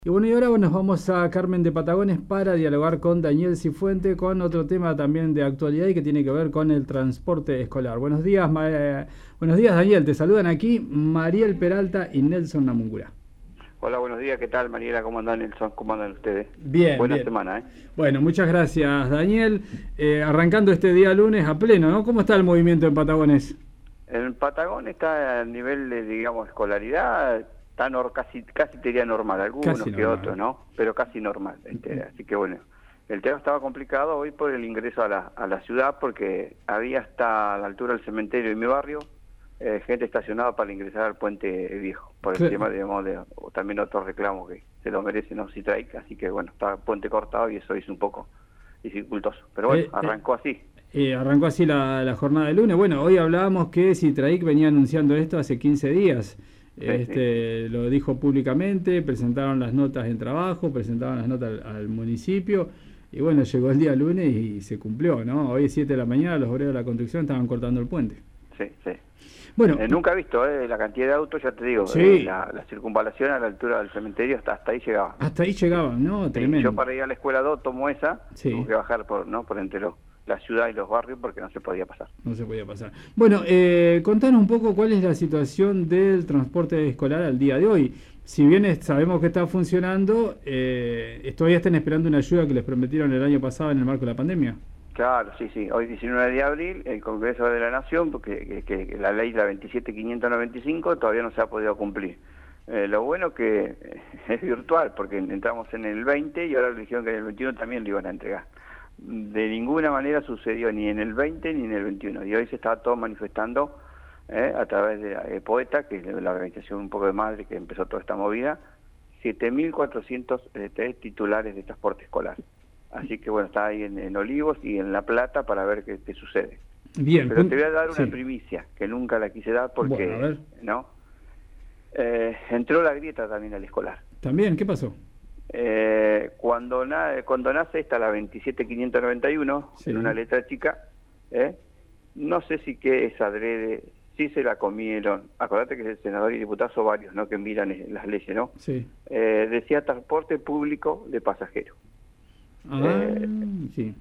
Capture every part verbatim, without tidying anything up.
Y bueno, y ahora nos vamos a Carmen de Patagones para dialogar con Daniel Cifuente con otro tema también de actualidad y que tiene que ver con el transporte escolar. Buenos días, Ma- eh, buenos días Daniel, te saludan aquí Mariel Peralta y Nelson Namungura. Hola, buenos días, ¿qué tal, Mariela? ¿Cómo andan, Nelson? ¿Cómo andan ustedes? Bien, Buena bien. semana, ¿eh? Bueno, muchas gracias Daniel. Eh, arrancando este día lunes a pleno, ¿no? ¿Cómo está el movimiento en Patagones? En Patagón está a nivel de, digamos, escolaridad, está nor- casi, casi te diría normal, algunos Casi que otros, normal. ¿no? Pero casi normal, este, así que bueno. El tema estaba complicado hoy por el ingreso a la, a la ciudad porque había hasta la altura del cementerio de mi barrio eh, gente estacionada para ingresar al puente viejo, por el Cl- tema, digamos, de o también otros reclamos que se lo merecen, ¿no? Citraic, así que bueno, está el puente cortado y eso hizo un poco dificultoso. Pero bueno, eh, eh, arrancó así. eh, arrancó así la, la jornada de lunes. Bueno, hoy hablábamos que Citraic venía anunciando esto hace quince días. Sí, sí. Este, lo dijo públicamente, presentaron las notas en trabajo, presentaron las notas al, al municipio y bueno, llegó el día lunes y se cumplió, ¿no? Hoy es siete de la mañana, los obreros de la construcción estaban cortando el puente. Sí, sí. Bueno, Eh, nunca he visto eh, la cantidad de autos, ya te digo, eh, sí, la, la circunvalación a la altura del cementerio hasta, hasta ahí llegaba. hasta ahí llegaban, ¿no? Sí, yo Tremendo. para ir a la escuela dos tomo esa, tuve Sí. que bajar por no por entre los, la ciudad y los barrios porque no se podía pasar. No se podía pasar. Bueno, eh, contanos un poco cuál es la situación del transporte escolar al día de hoy. Si bien es- sabemos que está funcionando, eh, todavía están esperando una ayuda que les prometieron el año pasado en el marco de la pandemia. Claro, sí, sí. Hoy diecinueve de abril, el Congreso de la Nación, porque que, que la ley la veintisiete mil quinientos noventa y cinco todavía no se ha podido cumplir. Eh, lo bueno que eh, es virtual, porque entramos en el veinte y ahora le dijeron que en el veintiuno también lo iban a entregar. De ninguna manera sucedió ni en el veinte ni en el veintiuno. Y hoy se está todo manifestando eh, a través de eh, Poeta, que es la organización un poco de madre que empezó toda esta movida, siete mil cuatrocientos eh, titulares de transporte escolar. Así que bueno, está ahí en, en Olivos y en La Plata para ver qué, qué sucede. Bien, Pero te voy a pun- dar una sí. primicia, que nunca la quise dar Bueno, a porque, ver, ¿no? Eh, entró la grieta también al escolar. también, ¿qué pasó? Eh, cuando, na cuando nace esta, la veintisiete mil quinientos noventa y uno, Sí. en una letra chica, ¿eh? No sé si qué es adrede, sí se la comieron. Acordate que el senador y diputados son varios, ¿no? Que miran eh, las leyes, ¿no? Sí. Eh, decía transporte público de pasajeros. Ah, Eh, sí.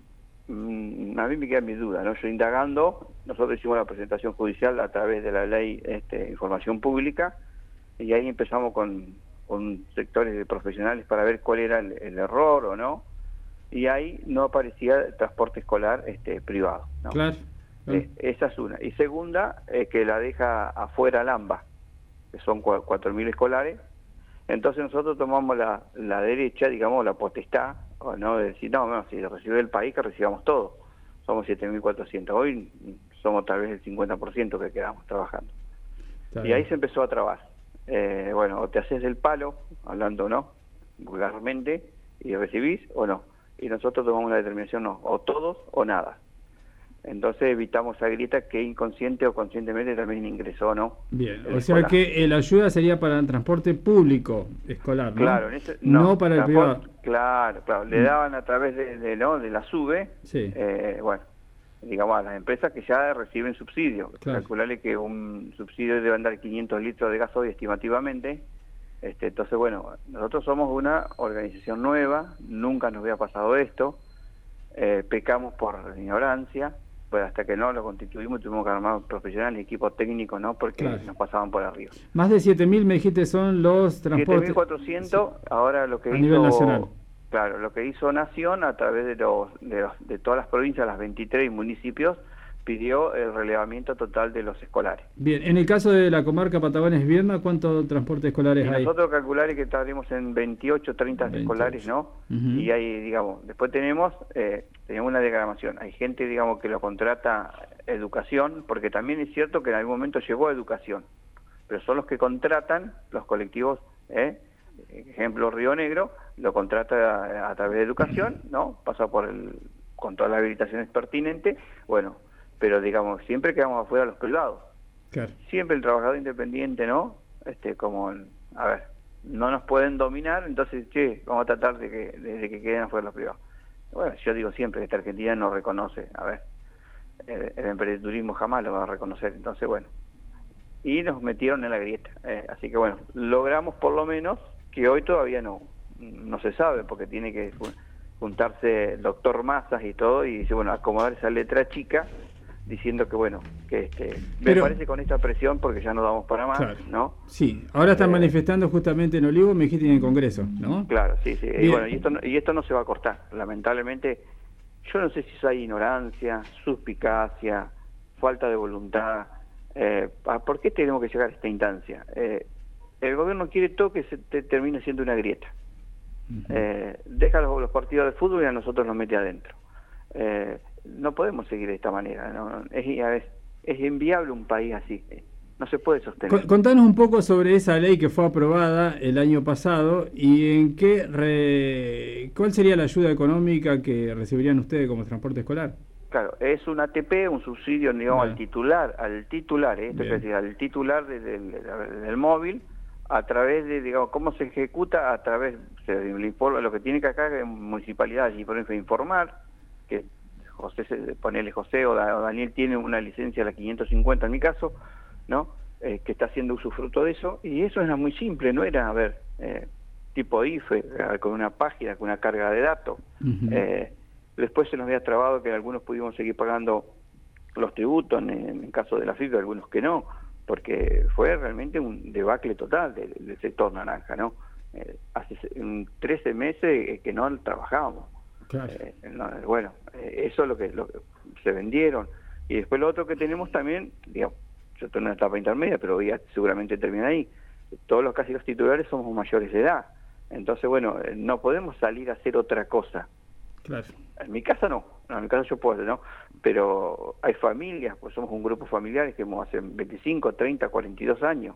Mm, a mí me queda mi duda, ¿no? Yo indagando, nosotros hicimos la presentación judicial a través de la ley este, información pública y ahí empezamos con, con sectores de profesionales para ver cuál era el, el error o no, y ahí no aparecía transporte escolar este, privado, ¿no? Claro. claro. Eh, esa es una. Y segunda, es que la deja afuera Lamba, que son cuatro mil escolares. Entonces nosotros tomamos la, la derecha, digamos, la potestad, o no de decir, no, no, si recibe el país, que recibamos todo. Somos siete mil cuatrocientos. Hoy somos tal vez el cincuenta por ciento que quedamos trabajando. Está Y bien. ahí se empezó a trabar. Eh, bueno, o te haces del palo, hablando, ¿no? Vulgarmente, y recibís o no. Y nosotros tomamos la determinación, no, o todos o nada. Entonces evitamos esa grieta que inconsciente o conscientemente también ingresó, ¿no? Bien, El o sea escolar. que eh, la ayuda sería para el transporte público escolar, ¿no? Claro, en ese, no, no, para el transporte, privado. claro, claro, le Mm. daban a través de, de, ¿no? de la SUBE, Sí, eh, bueno, digamos a las empresas que ya reciben subsidio. claro. Calcularle que un subsidio debe andar quinientos litros de gasoil estimativamente. Este, entonces, bueno, nosotros somos una organización nueva, nunca nos había pasado esto, eh, pecamos por ignorancia, pues hasta que no lo constituimos tuvimos que armar profesionales, equipos técnicos, ¿no? Porque Claro. nos pasaban por arriba. Más de siete mil me dijiste son los siete transportes mil cuatrocientos, ahora lo que a hizo, nivel nacional. claro, lo que hizo Nación a través de los, de los de todas las provincias, las veintitrés municipios, pidió el relevamiento total de los escolares. Bien, en el caso de la comarca Patagones-Vierna, ¿cuántos transportes escolares Y hay? nosotros calcular que estaremos en veintiocho, treinta escolares, ¿no? Uh-huh. Y hay, digamos, después tenemos, eh, tenemos una diagramación. Hay gente, digamos, que lo contrata educación, porque también es cierto que en algún momento llegó a educación, pero son los que contratan los colectivos, ¿eh? Ejemplo, Río Negro, lo contrata a, a través de educación, ¿no? Pasa por el, con todas las habilitaciones pertinentes, bueno, pero digamos, siempre quedamos afuera los privados. Claro. Siempre el trabajador independiente, ¿no? Este, como, a ver, no nos pueden dominar, entonces, che, vamos a tratar de que, de, de que queden afuera los privados. Bueno, yo digo siempre que esta Argentina no reconoce, a ver, el, el emprendedurismo jamás lo va a reconocer, entonces, bueno. Y nos metieron en la grieta, eh, así que bueno, logramos por lo menos que hoy todavía no, no se sabe, porque tiene que juntarse el doctor Mazas y todo, y dice, bueno, acomodar esa letra chica, diciendo que, bueno, que este, Pero, me parece con esta presión, porque ya no damos para más, claro, ¿no? Sí, ahora están eh, manifestando justamente en Olivo, me dijiste en el Congreso, ¿no? Claro, sí, sí, y bueno, y esto, no, y esto no se va a cortar, lamentablemente. Yo no sé si hay ignorancia, suspicacia, falta de voluntad. Eh, ¿Por qué tenemos que llegar a esta instancia? Eh, el gobierno quiere todo que se te, termine siendo una grieta. Uh-huh. eh, deja los, los partidos de fútbol y a nosotros nos mete adentro. Eh, no podemos seguir de esta manera. ¿no? Es, es, es inviable un país así. No se puede sostener. Contanos un poco sobre esa ley que fue aprobada el año pasado y en qué re... cuál sería la ayuda económica que recibirían ustedes como transporte escolar. Claro, es un A T P, un subsidio, digamos, al titular, al titular, ¿eh? Esto es decir, al titular de, de, de, de, del móvil, a través de, digamos, cómo se ejecuta, a través, se le informa, lo que tiene que acá en municipalidad, allí por ejemplo, informar, que José, ponele José o, da, o Daniel tiene una licencia, la quinientos cincuenta en mi caso, ¿no? Eh, que está haciendo usufructo de eso, y eso era muy simple, no era, a ver, eh, tipo I F E, con una página, con una carga de datos. Uh-huh. eh, después se nos había trabado que algunos pudimos seguir pagando los tributos, en, en caso de la F I P, algunos que no, porque fue realmente un debacle total del, del sector naranja, ¿no? Eh, hace trece meses que no trabajábamos. Claro. Eh, no, bueno, eh, eso es lo que, lo que se vendieron, y después lo otro que tenemos también, digamos, yo estoy en una etapa intermedia, pero ya seguramente termina ahí. Todos los casi los titulares somos mayores de edad. Entonces, bueno, no podemos salir a hacer otra cosa. Claro. En mi casa no, no en mi casa yo puedo, ¿no? Pero hay familias, pues somos un grupo familiar que hace veinticinco, treinta, cuarenta y dos años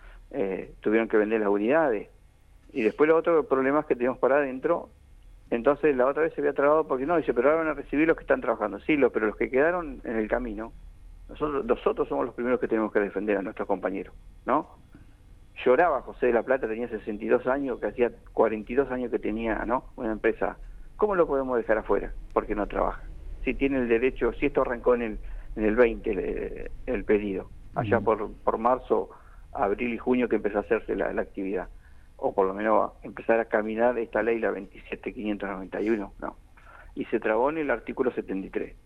eh, tuvieron que vender las unidades. Y después los otros problemas que tenemos para adentro. Entonces la otra vez se había trabado porque no, dice, pero ahora van a recibir los que están trabajando. Sí, lo, pero los que quedaron en el camino, Nosotros, nosotros somos los primeros que tenemos que defender a nuestros compañeros, ¿no? Lloraba José de la Plata, tenía sesenta y dos años, que hacía cuarenta y dos años que tenía, ¿no? Una empresa. ¿Cómo lo podemos dejar afuera? Porque no trabaja. Si tiene el derecho, si esto arrancó en el, en el veinte, el, el pedido, allá uh-huh. por, por marzo, abril y junio que empezó a hacerse la, la actividad, o por lo menos empezar a caminar esta ley, la veintisiete mil quinientos noventa y uno, ¿no? Y se trabó en el artículo setenta y tres.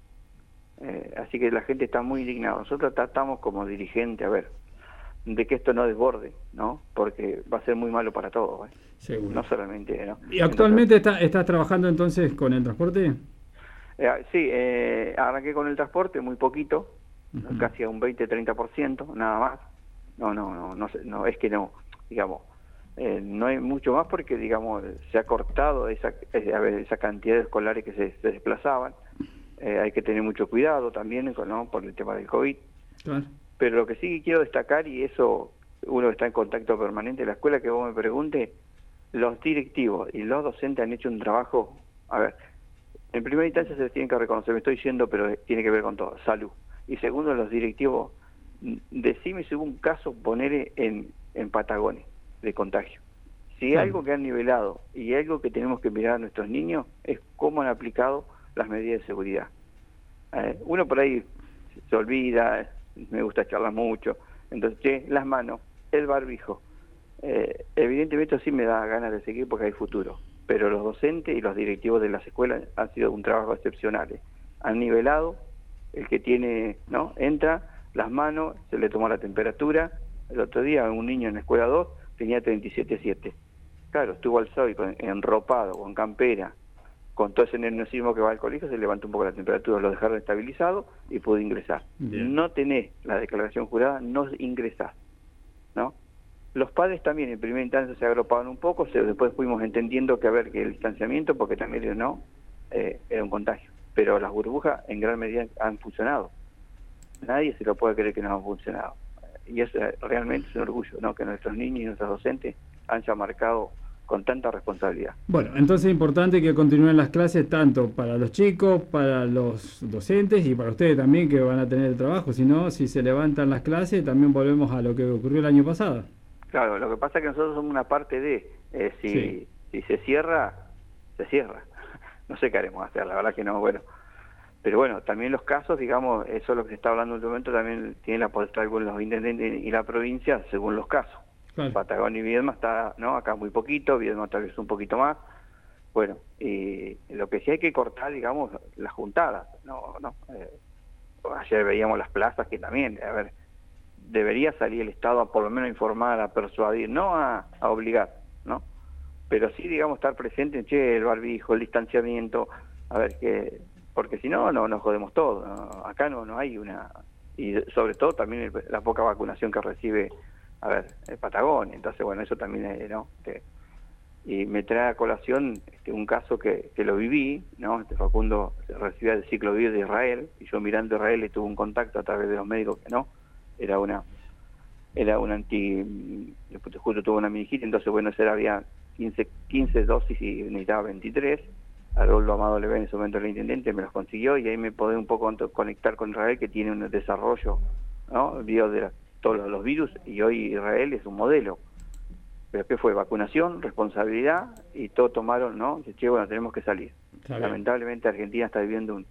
Eh, así que la gente está muy indignada. Nosotros tratamos como dirigente, a ver, de que esto no desborde, ¿no? Porque va a ser muy malo para todos, ¿eh? Seguro. No solamente, ¿no? ¿Y actualmente entonces, está, estás trabajando entonces con el transporte? Eh, sí, eh, arranqué con el transporte muy poquito, uh-huh. casi a un veinte, treinta por ciento, nada más. No, no, no, no, no es que no, digamos, eh, no hay mucho más porque, digamos, se ha cortado esa, esa cantidad de escolares que se, se desplazaban. Eh, hay que tener mucho cuidado también, ¿no? Por el tema del COVID. Claro. Pero lo que sí quiero destacar, y eso uno está en contacto permanente en la escuela, que vos me pregunte, los directivos y los docentes han hecho un trabajo, a ver, en primera instancia se les tiene que reconocer, me estoy diciendo, pero tiene que ver con todo, salud. Y segundo, los directivos, decime si hubo un caso, poner en, en Patagones de contagio. Si hay sí. algo que han nivelado y algo que tenemos que mirar a nuestros niños, es cómo han aplicado las medidas de seguridad. Eh, uno por ahí se olvida, me gusta charlar mucho, entonces, che, las manos, el barbijo, eh, evidentemente sí me da ganas de seguir porque hay futuro, pero los docentes y los directivos de las escuelas han sido un trabajo excepcional. Eh. Han nivelado, el que tiene, ¿no? Entra, las manos, se le tomó la temperatura. El otro día un niño en la escuela dos tenía treinta y siete punto siete. Claro, estuvo al sol, enropado, con campera, con todo ese nerviosismo que va al colegio, se levantó un poco la temperatura, lo dejaron estabilizado y pudo ingresar. Bien. No tenés la declaración jurada, no ingresás, ¿no? Los padres también en primera instancia se agrupaban un poco, se, después fuimos entendiendo que a ver que el distanciamiento, porque también no, eh, era un contagio. Pero las burbujas en gran medida han funcionado. Nadie se lo puede creer que no han funcionado. Y es realmente es un orgullo, ¿no? Que nuestros niños y nuestros docentes hayan marcado con tanta responsabilidad. Bueno, entonces es importante que continúen las clases tanto para los chicos, para los docentes y para ustedes también que van a tener el trabajo. Si no, si se levantan las clases, también volvemos a lo que ocurrió el año pasado. Claro, lo que pasa es que nosotros somos una parte de, eh, si, sí. si se cierra, se cierra. No sé qué haremos hacer, la verdad que no, bueno. Pero bueno, también los casos, digamos, eso es lo que se está hablando en este momento, también tiene la potestad con los intendentes y la provincia según los casos. Claro. Patagonia y Viedma está, ¿no? Acá muy poquito, Viedma tal vez un poquito más. Bueno, y lo que sí hay que cortar, digamos, las juntadas, ¿no? no eh, ayer veíamos las plazas que también, a ver, debería salir el Estado a por lo menos informar, a persuadir, no a, a obligar, ¿no? Pero sí, digamos, estar presente en, che, el barbijo, el distanciamiento, a ver, que porque si no, no nos jodemos todo, ¿no? Acá no no hay una... Y sobre todo también el, la poca vacunación que recibe, a ver, el Patagonia, entonces, bueno, eso también es, ¿no? Que, y me trae a colación este, un caso que, que lo viví, ¿no? Este Facundo recibía el ciclo V I R de Israel, y yo mirando a Israel le tuve un contacto a través de los médicos que no, era una era un anti, justo tuvo una meningitis, entonces bueno, ese había quince, quince dosis y necesitaba veintitrés, Aroldo Amado Levé en ese momento el intendente me los consiguió, y ahí me pude un poco conectar con Israel, que tiene un desarrollo, ¿no? Vio de la, todos los virus, y hoy Israel es un modelo. Pero ¿qué fue? Vacunación, responsabilidad, y todos tomaron, ¿no? Che, bueno, tenemos que salir. Está Lamentablemente bien. Argentina está viviendo un...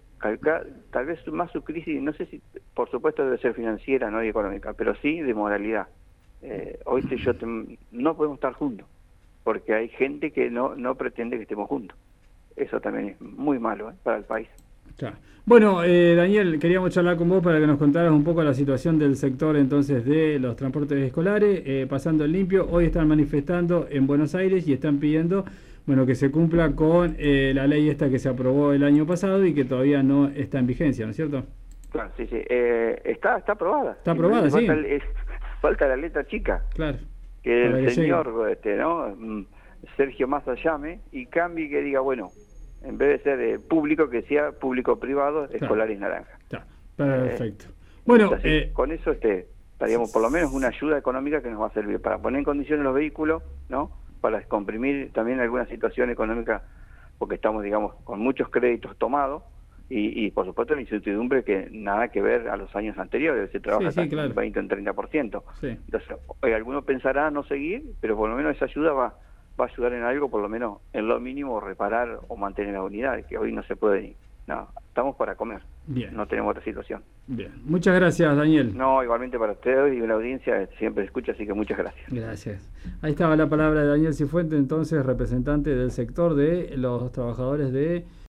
tal vez más su crisis, no sé si, por supuesto debe ser financiera, no y económica, pero sí de moralidad. Eh, hoy te, yo te, no podemos estar juntos, porque hay gente que no, no pretende que estemos juntos. Eso también es muy malo, ¿eh? Para el país. Claro. Bueno, eh, Daniel, queríamos charlar con vos para que nos contaras un poco la situación del sector entonces de los transportes escolares, eh, pasando el limpio. Hoy están manifestando en Buenos Aires y están pidiendo, bueno, que se cumpla con eh, la ley esta que se aprobó el año pasado y que todavía no está en vigencia, ¿no es cierto? Claro, sí, sí. Eh, está, está aprobada. Está aprobada, sí. Falta, es, falta la letra chica. Claro. Que el que señor, este, ¿no? Sergio Massa llame y cambie, que diga, bueno, en vez de ser eh, público, que sea público-privado, claro. Escolares naranja. Claro. Perfecto. Eh, bueno, así, eh, con eso este, estaríamos por lo menos una ayuda económica que nos va a servir para poner en condiciones los vehículos, ¿no? Para descomprimir también alguna situación económica, porque estamos, digamos, con muchos créditos tomados y, y por supuesto la incertidumbre que nada que ver a los años anteriores, se trabaja sí, sí, claro. en veinte o en treinta por ciento. Sí. Entonces, hoy alguno pensará no seguir, pero por lo menos esa ayuda va va a ayudar en algo, por lo menos en lo mínimo, reparar o mantener la unidad, que hoy no se puede ni... No, estamos para comer. Bien. No tenemos otra situación. Bien. Muchas gracias, Daniel. No, igualmente para ustedes y la audiencia siempre escucha, así que muchas gracias. Gracias. Ahí estaba la palabra de Daniel Cifuentes, entonces representante del sector de los trabajadores de